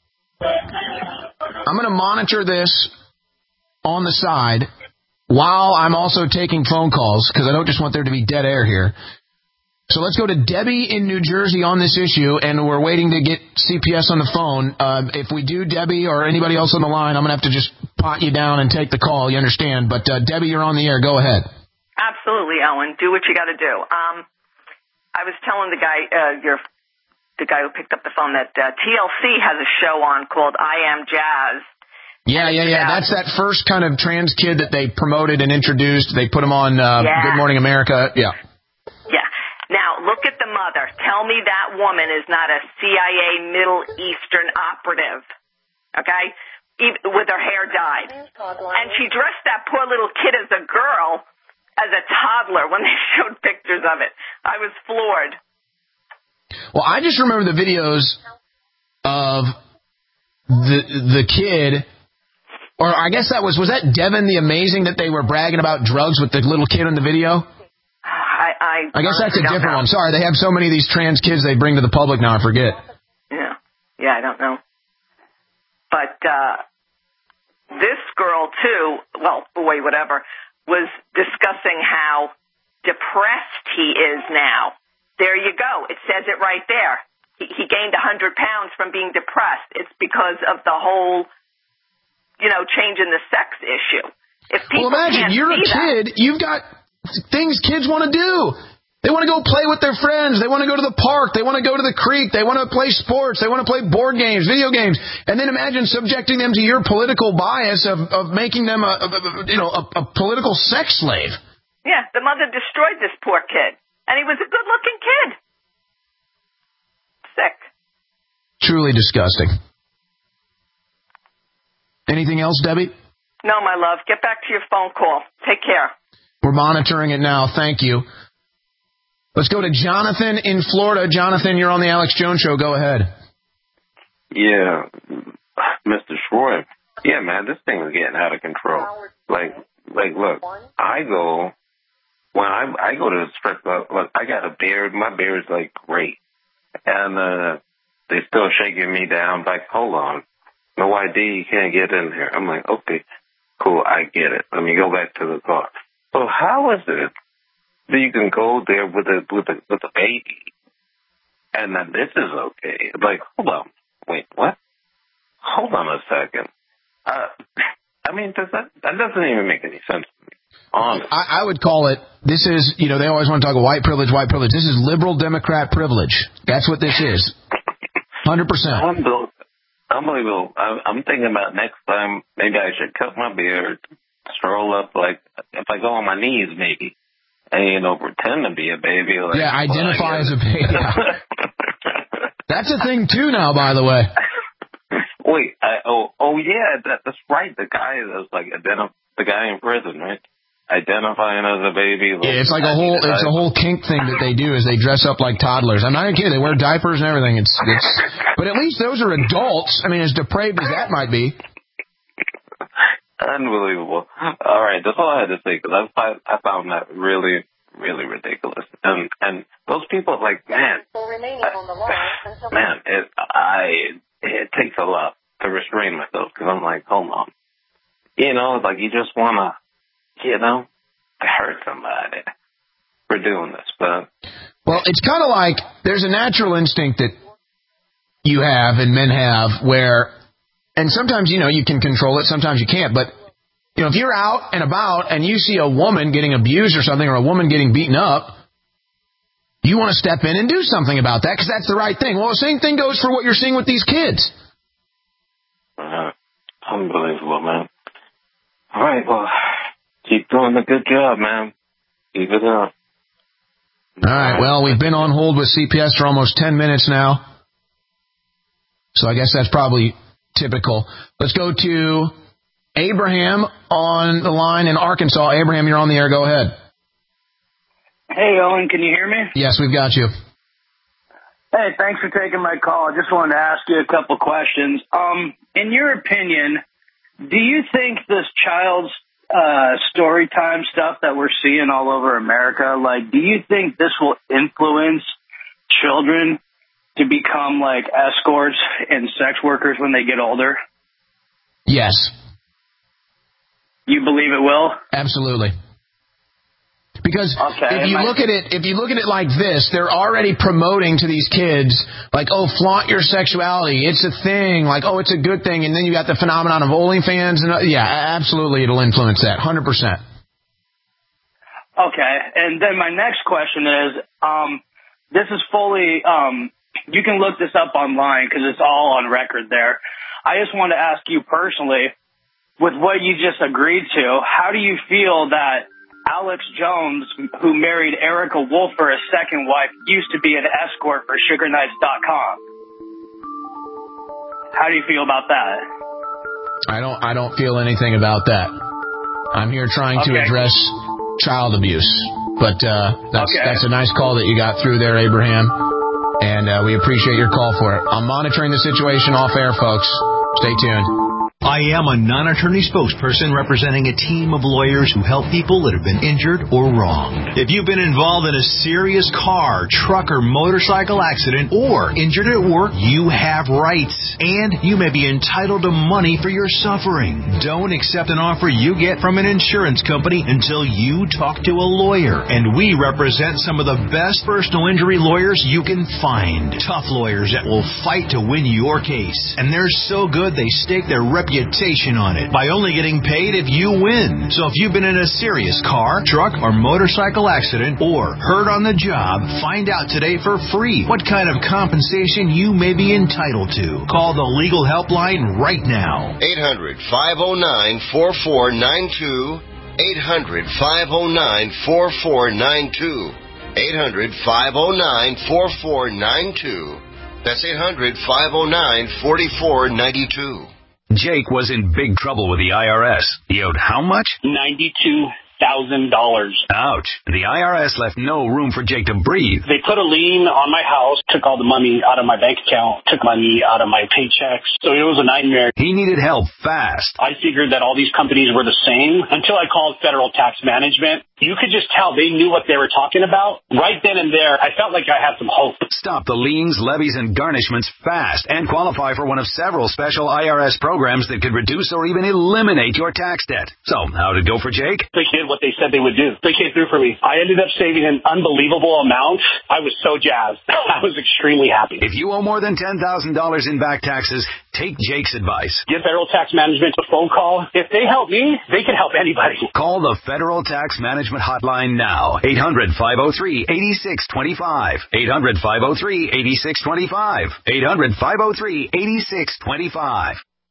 Speaker 3: I'm going to monitor this on the side while I'm also taking phone calls, because I don't just want there to be dead air here. So let's go to Debbie in New Jersey on this issue, and we're waiting to get CPS on the phone. If we do, Debbie, or anybody else on the line, I'm going to have to just pot you down and take the call, you understand. But, Debbie, you're on the air. Go ahead.
Speaker 2: Absolutely, Owen. Do what you got to do. I was telling the guy, the guy who picked up the phone, that TLC has a show on called I Am Jazz.
Speaker 3: Yeah. That's that first kind of trans kid that they promoted and introduced. They put him on Good Morning America. Yeah.
Speaker 2: Now, look at the mother. Tell me that woman is not a CIA Middle Eastern operative, okay, even with her hair dyed. And she dressed that poor little kid as a girl, as a toddler, when they showed pictures of it. I was floored.
Speaker 3: Well, I just remember the videos of the kid, or I guess that was that Devin the Amazing that they were bragging about drugs with the little kid in the video? I guess that's a different one. Sorry, they have so many of these trans kids they bring to the public now, I forget.
Speaker 2: Yeah, I don't know. But this girl, too, well, boy, whatever, was discussing how depressed he is now. There you go. It says it right there. He gained 100 pounds from being depressed. It's because of the whole, change in the sex issue. If people
Speaker 3: imagine, you're a kid, you've got things kids want to do. They want to go play with their friends. They want to go to the park. They want to go to the creek. They want to play sports. They want to play board games, video games. And then imagine subjecting them to your political bias of making them a political sex slave.
Speaker 2: Yeah, the mother destroyed this poor kid. And he was a good-looking kid. Sick.
Speaker 3: Truly disgusting. Anything else, Debbie?
Speaker 2: No, my love. Get back to your phone call. Take care.
Speaker 3: We're monitoring it now. Thank you. Let's go to Jonathan in Florida. Jonathan, you're on the Alex Jones Show. Go ahead.
Speaker 4: Yeah, Mr. Schroyer,
Speaker 1: Yeah, man, this thing is getting out of control. Like, look, I go to the strip club. Look, I got a beard. My beard's like great, and they still shaking me down. Like, hold on, no ID, you can't get in here. I'm like, okay, cool, I get it. Let me go back to the car. So how is it that you can go there with a baby, and then this is okay? Like, hold on, wait, what? Hold on a second. I mean, that doesn't even make any sense to me. Honestly.
Speaker 3: I would call it, this is, they always want to talk about white privilege. This is liberal Democrat privilege. That's what this is. 100%.
Speaker 1: Unbelievable. I'm thinking about next time, maybe I should cut my beard, stroll up, like, if I go on my knees, maybe, and, pretend to be a baby. Like,
Speaker 3: yeah, identify as a baby. Yeah. That's a thing, too, now, by the way.
Speaker 1: Wait, yeah, that's right. The guy that's like the guy in prison, right? Identifying as a baby. Like,
Speaker 3: yeah, it's like a whole kink thing that they do is they dress up like toddlers. I'm not even kidding. They wear diapers and everything. But at least those are adults. I mean, as depraved as that might be.
Speaker 1: Unbelievable. All right, that's all I had to say because I found that really, really ridiculous. And those people, like, man, it takes a lot to restrain myself because I'm like, hold on. Like you just want to, hurt somebody for doing this. But
Speaker 3: well, it's kind of like there's a natural instinct that you have and men have where, and sometimes, you can control it, sometimes you can't. But, if you're out and about and you see a woman getting abused or something or a woman getting beaten up, you want to step in and do something about that because that's the right thing. Well, the same thing goes for what you're seeing with these kids.
Speaker 1: Unbelievable, man. All right, well, keep doing a good job, man. Keep it up.
Speaker 3: All right, well, we've been on hold with CPS for almost 10 minutes now. So I guess that's probably typical. Let's go to Abraham on the line in Arkansas. Abraham, you're on the air. Go ahead.
Speaker 4: Hey, Owen, can you hear me?
Speaker 3: Yes, we've got you.
Speaker 4: Hey, thanks for taking my call. I just wanted to ask you a couple questions. In your opinion, do you think this child's story time stuff that we're seeing all over America, like, do you think this will influence children to become, like, escorts and sex workers when they get older?
Speaker 3: Yes.
Speaker 4: You believe it will?
Speaker 3: Absolutely. Because if you look at it like this, they're already promoting to these kids, like, oh, flaunt your sexuality. It's a thing. Like, oh, it's a good thing. And then you got the phenomenon of OnlyFans. And yeah, absolutely, it'll influence that. 100%.
Speaker 4: Okay. And then my next question is, this is fully, you can look this up online because it's all on record there. I just want to ask you personally, with what you just agreed to, how do you feel that Alex Jones, who married Erica Wolfer, a second wife, used to be an escort for SugarNights.com? How do you feel about that?
Speaker 3: I don't feel anything about that. I'm here trying to address child abuse. But that's a nice call that you got through there, Abraham. And we appreciate your call for it. I'm monitoring the situation off air, folks. Stay tuned.
Speaker 20: I am a non-attorney spokesperson representing a team of lawyers who help people that have been injured or wronged. If you've been involved in a serious car, truck, or motorcycle accident or injured at work, you have rights, and you may be entitled to money for your suffering. Don't accept an offer you get from an insurance company until you talk to a lawyer. And we represent some of the best personal injury lawyers you can find. Tough lawyers that will fight to win your case. And they're so good they stake their reputation on it by only getting paid if you win. So if you've been in a serious car, truck, or motorcycle accident or hurt on the job, find out today for free what kind of compensation you may be entitled to. Call the legal helpline right now.
Speaker 21: 800-509-4492. 800-509-4492. 800-509-4492. That's 800-509-4492.
Speaker 10: Jake was in big trouble with the IRS. He owed how much?
Speaker 11: $92,000.
Speaker 10: Ouch. The IRS left no room for Jake to breathe.
Speaker 11: They put a lien on my house, took all the money out of my bank account, took money out of my paychecks. So it was a nightmare.
Speaker 10: He needed help fast.
Speaker 11: I figured that all these companies were the same until I called Federal Tax Management. You could just tell they knew what they were talking about. Right then and there, I felt like I had some hope.
Speaker 10: Stop the liens, levies, and garnishments fast and qualify for one of several special IRS programs that could reduce or even eliminate your tax debt. So, how did it go for Jake?
Speaker 11: They did what they said they would do. They came through for me. I ended up saving an unbelievable amount. I was so jazzed. I was extremely happy.
Speaker 10: If you owe more than $10,000 in back taxes, take Jake's advice.
Speaker 11: Give Federal Tax Management a phone call. If they help me, they can help anybody.
Speaker 10: Call the Federal Tax Management hotline now. 800-503-8625. 800-503-8625. 800-503-8625.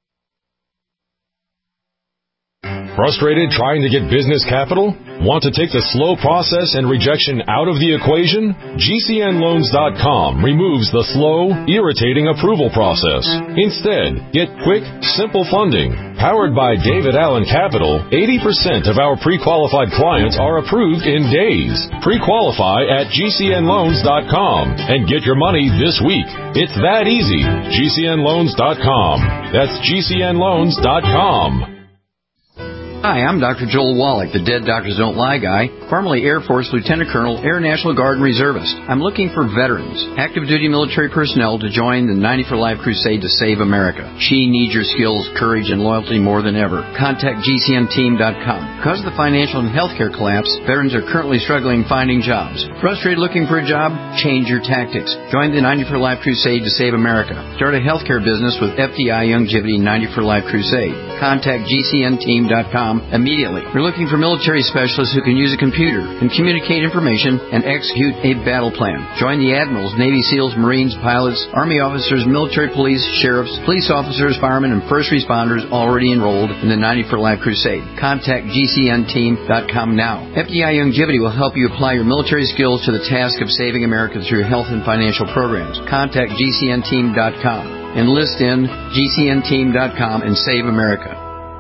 Speaker 6: Frustrated trying to get business capital? Want to take the slow process and rejection out of the equation? GCNloans.com removes the slow, irritating approval process. Instead, get quick, simple funding. Powered by David Allen Capital, 80% of our pre-qualified clients are approved in days. Pre-qualify at GCNloans.com and get your money this week. It's that easy. GCNloans.com. That's GCNloans.com.
Speaker 7: Hi, I'm Dr. Joel Wallach, the Dead Doctors Don't Lie guy, formerly Air Force Lieutenant Colonel, Air National Guard and Reservist. I'm looking for veterans, active duty military personnel to join the 90 for Life crusade to save America. She needs your skills, courage, and loyalty more than ever. Contact GCNteam.com. Because of the financial and healthcare collapse, veterans are currently struggling finding jobs. Frustrated looking for a job? Change your tactics. Join the 90 for Life crusade to save America. Start a healthcare business with FDI Youngevity 90 for Life crusade. Contact GCNteam.com immediately. We're looking for military specialists who can use a computer and communicate information and execute a battle plan. Join the admirals, Navy SEALs, Marines, pilots, Army officers, military police, sheriffs, police officers, firemen, and first responders already enrolled in the 90 for Life crusade. Contact GCNteam.com now. FDI Youngevity will help you apply your military skills to the task of saving America through health and financial programs. Contact GCNteam.com. Enlist in GCNteam.com and save America.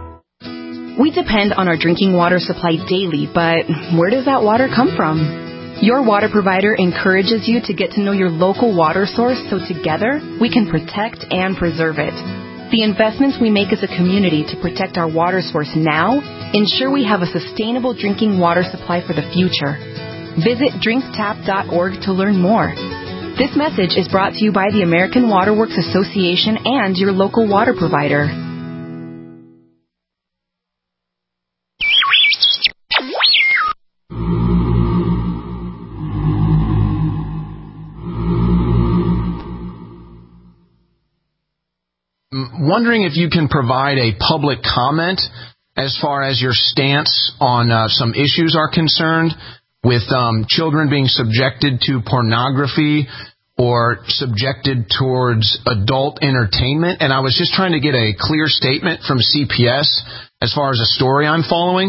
Speaker 23: We depend on our drinking water supply daily, but where does that water come from? Your water provider encourages you to get to know your local water source so together we can protect and preserve it. The investments we make as a community to protect our water source now ensure we have a sustainable drinking water supply for the future. Visit drinktap.org to learn more. This message is brought to you by the American Water Works Association and your local water provider.
Speaker 3: Wondering if you can provide a public comment as far as your stance on some issues are concerned with children being subjected to pornography or subjected towards adult entertainment. And I was just trying to get a clear statement from CPS as far as a story I'm following.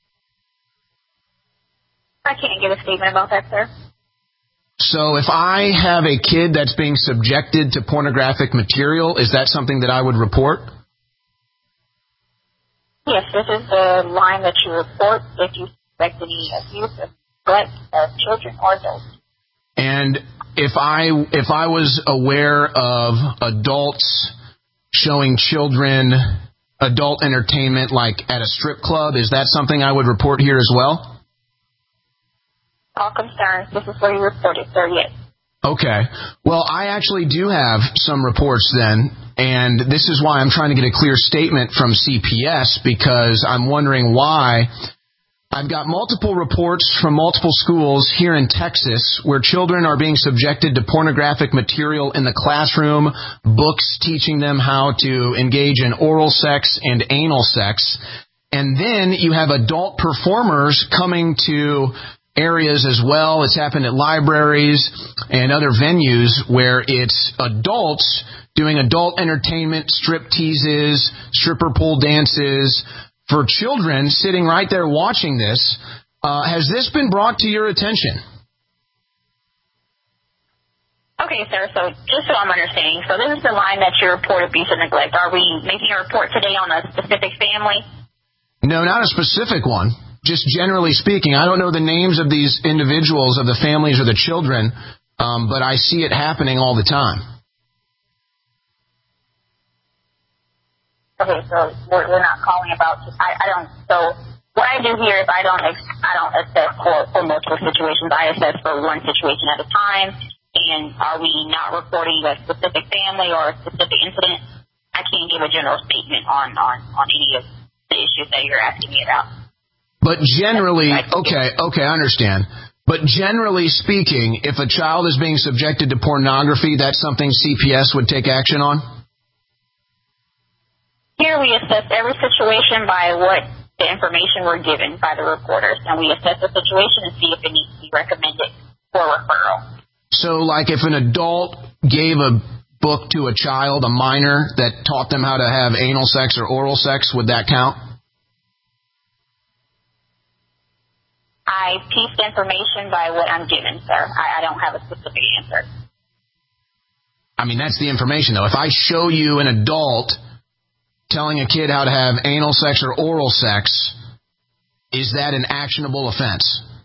Speaker 24: I can't give a statement about that, sir.
Speaker 3: So if I have a kid that's being subjected to pornographic material, is that something that I would report?
Speaker 24: Yes, this is the line that you report if you suspect any abuse or neglect of children or adults.
Speaker 3: And if I was aware of adults showing children adult entertainment like at a strip club, is that something I would report here as well?
Speaker 24: All concerns, this is where you report it, sir, yes.
Speaker 3: Okay. Well, I actually do have some reports then, and this is why I'm trying to get a clear statement from CPS, because I'm wondering why. I've got multiple reports from multiple schools here in Texas where children are being subjected to pornographic material in the classroom, books teaching them how to engage in oral sex and anal sex, and then you have adult performers coming to areas as well. It's happened at libraries and other venues where it's adults doing adult entertainment, strip teases, stripper pole dances for children sitting right there watching this. Has this been brought to your attention?
Speaker 24: Okay, sir, so just so I'm understanding, so this is the line that you report abuse and neglect. Are we making a report today on a specific family?
Speaker 3: No, not a specific one. just generally speaking, I don't know the names of these individuals, of the families or the children, but I see it happening all the time.
Speaker 24: Okay, so we're not calling about. So what I do here is I don't assess for multiple situations. I assess for one situation at a time. And are we not reporting a specific family or a specific incident? I can't give a general statement on any of the issues that you're asking me about.
Speaker 3: But generally, okay, I understand. But generally speaking, if a child is being subjected to pornography, that's something CPS would take action on?
Speaker 24: Here we assess every situation by what the information we're given by the reporters, and we assess the situation and see if it needs to be recommended for referral.
Speaker 3: So, like if an adult gave a book to a child, a minor, that taught them how to have anal sex or oral sex, would that count?
Speaker 24: I piece the information by what I'm given, sir. I don't have a specific answer.
Speaker 3: I mean, that's the information, though. If I show you an adult telling a kid how to have anal sex or oral sex, is that an actionable offense?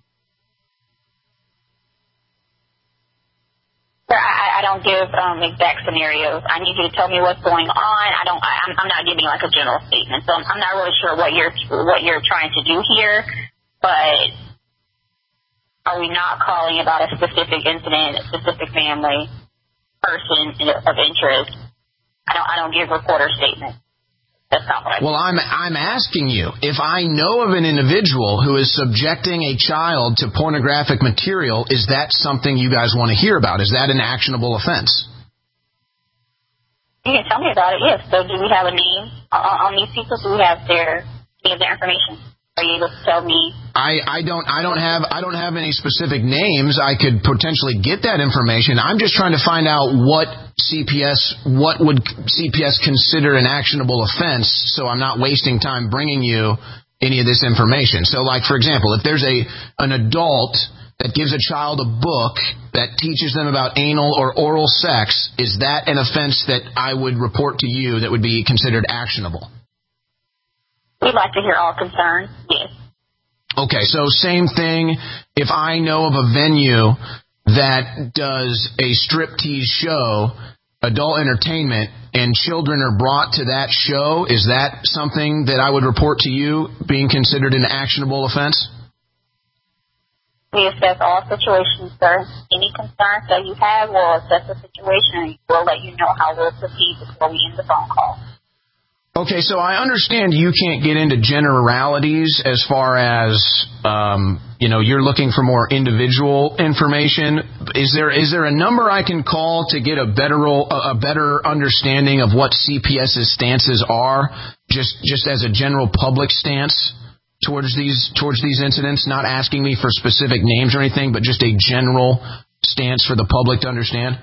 Speaker 24: Sir, I don't give exact scenarios. I need you to tell me what's going on. I'm not giving like a general statement, so I'm not really sure what you're trying to do here. But are we not calling about a specific incident, a specific family, person of interest? I don't give reporter statements. That's not what I do.
Speaker 3: Well, I'm asking you, if I know of an individual who is subjecting a child to pornographic material, is that something you guys want to hear about? Is that an actionable offense?
Speaker 24: You can tell me about it, yes. So do we have a name on these people? Do we have their information? Are you able to tell me?
Speaker 3: I don't have any specific names. I could potentially get that information. I'm just trying to find out what would CPS consider an actionable offense, so I'm not wasting time bringing you any of this information. So, like, for example, if there's an adult that gives a child a book that teaches them about anal or oral sex, is that an offense that I would report to you that would be considered actionable?
Speaker 24: We'd like to hear all concerns, yes.
Speaker 3: Okay, so same thing. If I know of a venue that does a striptease show, adult entertainment, and children are brought to that show, is that something that I would report to you being considered an actionable offense?
Speaker 24: We assess all situations, sir. Any concerns that you have, we'll assess the situation and we'll let you know how we'll proceed before we end the phone call.
Speaker 3: Okay, so I understand you can't get into generalities as far as, you're looking for more individual information. Is there a number I can call to get a better understanding of what CPS's stances are, just as a general public stance towards these incidents? Not asking me for specific names or anything, but just a general stance for the public to understand.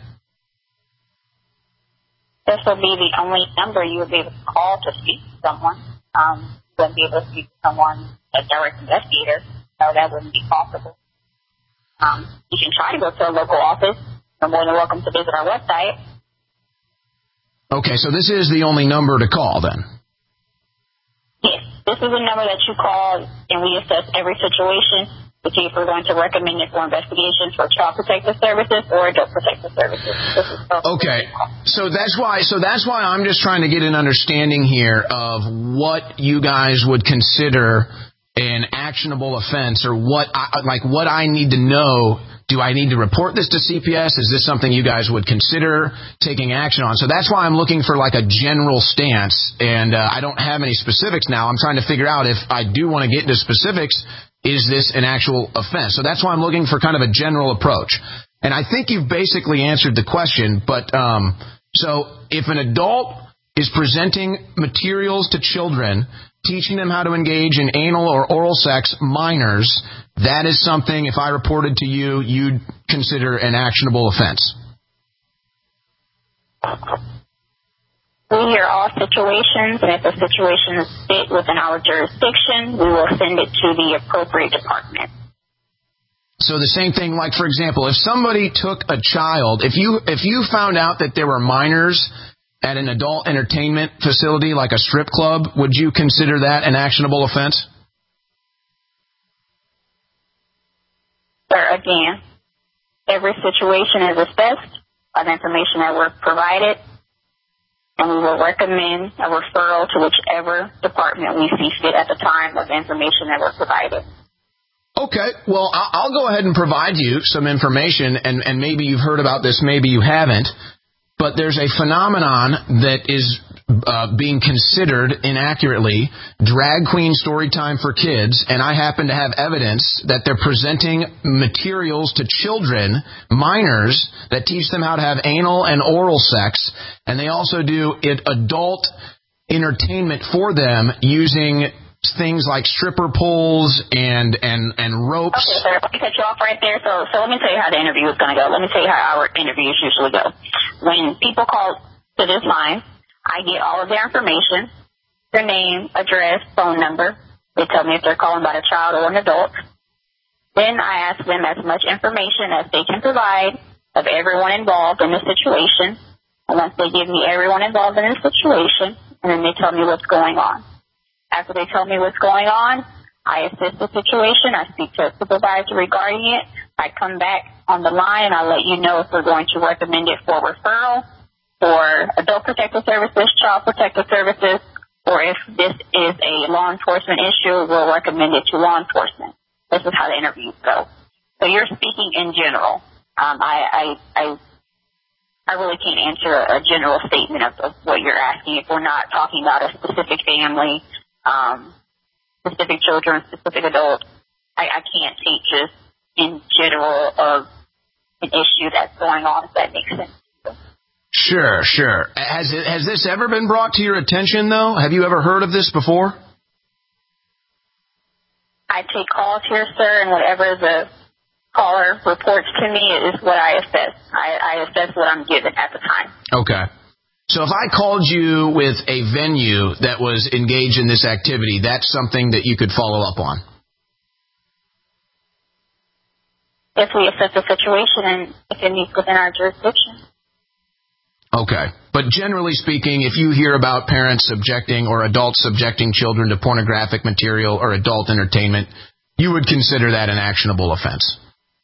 Speaker 24: This will be the only number you will be able to call to speak to someone. You wouldn't be able to speak to someone, a direct investigator. No, that wouldn't be possible. You can try to go to a local office. You're more than welcome to visit our website.
Speaker 3: Okay, so this is the only number to call then?
Speaker 24: Yes, this is the number that you call, and we assess every situation to see if we're going to recommend it for investigations for child protective services or adult protective services.
Speaker 3: Okay, so that's why I'm just trying to get an understanding here of what you guys would consider an actionable offense, or what I need to know. Do I need to report this to CPS? Is this something you guys would consider taking action on? So that's why I'm looking for like a general stance, and I don't have any specifics now. I'm trying to figure out if I do want to get into specifics. Is this an actual offense? So that's why I'm looking for kind of a general approach. And I think you've basically answered the question, but so if an adult is presenting materials to children, teaching them how to engage in anal or oral sex, minors, that is something, if I reported to you, you'd consider an actionable offense.
Speaker 24: We hear all situations, and if the situations fit within our jurisdiction, we will send it to the appropriate department.
Speaker 3: So the same thing, like, for example, if somebody took a child, if you found out that there were minors at an adult entertainment facility like a strip club, would you consider that an actionable offense?
Speaker 24: Sir, again, every situation is assessed by the information that we're provided, and we will recommend a referral to whichever department we see fit at the time of the information that we're provided.
Speaker 3: Okay, well, I'll go ahead and provide you some information, and maybe you've heard about this, maybe you haven't, but there's a phenomenon that is being considered inaccurately, drag queen story time for kids, and I happen to have evidence that they're presenting materials to children, minors, that teach them how to have anal and oral sex, and they also do adult entertainment for them using things like stripper poles and ropes.
Speaker 24: Okay, sir, let me cut you off right there. So let me tell you how the interview is going to go. Let me tell you how our interviews usually go. When people call to this line, I get all of their information, their name, address, phone number. They tell me if they're calling about a child or an adult. Then I ask them as much information as they can provide of everyone involved in the situation. And once they give me everyone involved in the situation, and then they tell me what's going on. After they tell me what's going on, I assess the situation. I speak to a supervisor regarding it. I come back on the line, and I let you know if we're going to recommend it for referral, for Adult Protective Services, Child Protective Services, or if this is a law enforcement issue, we'll recommend it to law enforcement. This is how the interviews go. So you're speaking in general. I really can't answer a general statement of what you're asking if we're not talking about a specific family, specific children, specific adults. I can't speak just in general of an issue that's going on, if that makes sense.
Speaker 3: Sure. Has this ever been brought to your attention, though? Have you ever heard of this before?
Speaker 24: I take calls here, sir, and whatever the caller reports to me is what I assess. I assess what I'm given at the time.
Speaker 3: Okay. So if I called you with a venue that was engaged in this activity, that's something that you could follow up on?
Speaker 24: If we assess the situation and if it meets within our jurisdiction.
Speaker 3: Okay. But generally speaking, if you hear about parents subjecting or adults subjecting children to pornographic material or adult entertainment, you would consider that an actionable offense?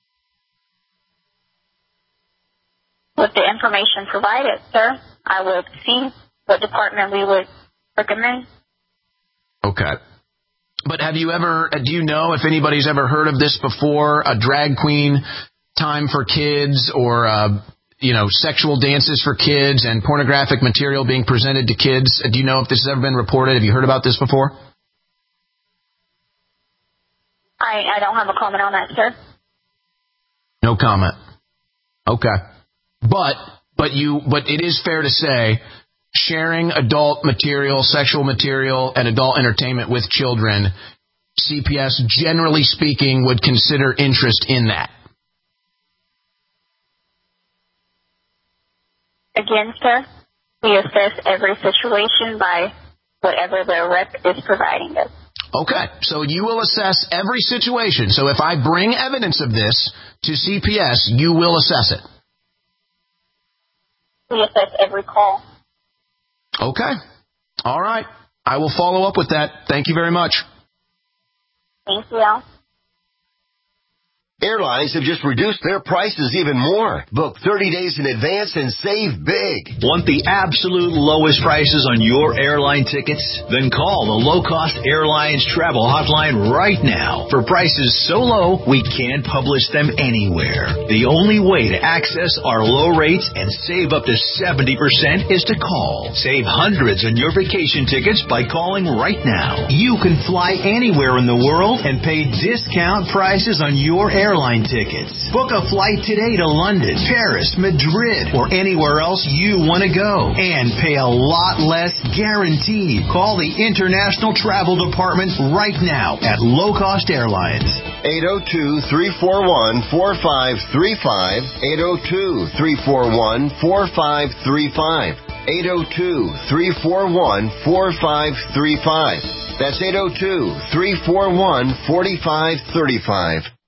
Speaker 24: With the information provided, sir, I would see what department we would recommend. Okay.
Speaker 3: But do you know if anybody's ever heard of this before, a drag queen time for kids or, sexual dances for kids and pornographic material being presented to kids? Do you know if this has ever been reported? Have you heard about this before?
Speaker 24: I don't have a comment on that, sir.
Speaker 3: No comment. Okay. But it is fair to say sharing adult material, sexual material, and adult entertainment with children, CPS, generally speaking, would consider interest in that.
Speaker 24: Again, sir, we assess every situation by whatever the rep is providing us.
Speaker 3: Okay, so you will assess every situation. So if I bring evidence of this to CPS, you will assess it.
Speaker 24: We assess every call.
Speaker 3: Okay. All right. I will follow up with that. Thank you very much.
Speaker 24: Thank you.
Speaker 21: Airlines have just reduced their prices even more. Book 30 days in advance and save big.
Speaker 20: Want the absolute lowest prices on your airline tickets? Then call the Low Cost Airlines Travel Hotline right now. For prices so low, we can't publish them anywhere. The only way to access our low rates and save up to 70% is to call. Save hundreds on your vacation tickets by calling right now. You can fly anywhere in the world and pay discount prices on your airline tickets. Book a flight today to London, Paris, Madrid, or anywhere else you want to go and pay a lot less guaranteed. Call the International Travel Department right now at Low Cost Airlines.
Speaker 21: 802-341-4535. 802-341-4535. 802-341-4535. That's 802-341-4535.